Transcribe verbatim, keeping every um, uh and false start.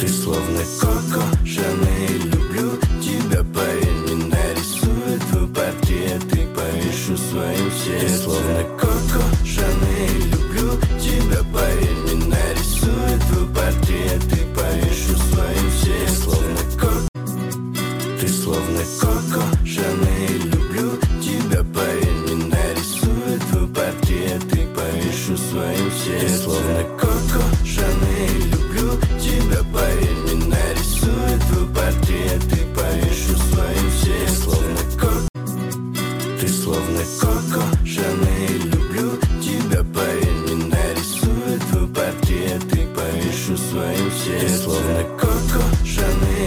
словно Коко Шанель. Люблю тебя, поверь, не нарисую твой портрет и повешу в своем сердце. Ты словно Коко Шанель. Люблю тебя, поверь, не нарисую твой портрет и повешу в своем сердце. Ты словно Коко, ты словно Коко Шанель. Люблю тебя, поверь, не нарисую твой портрет и повешу в своем сердце. Ты словно Коко Шанель. Люблю тебя, поверь, не нарисую твой портрет и повешу в своем сердце. Ты словно Коко, ты словно Коко Шанель. Люблю тебя, поверь, не нарисую твой портрет и повешу в своем сердце. Ты словно Коко Шанель.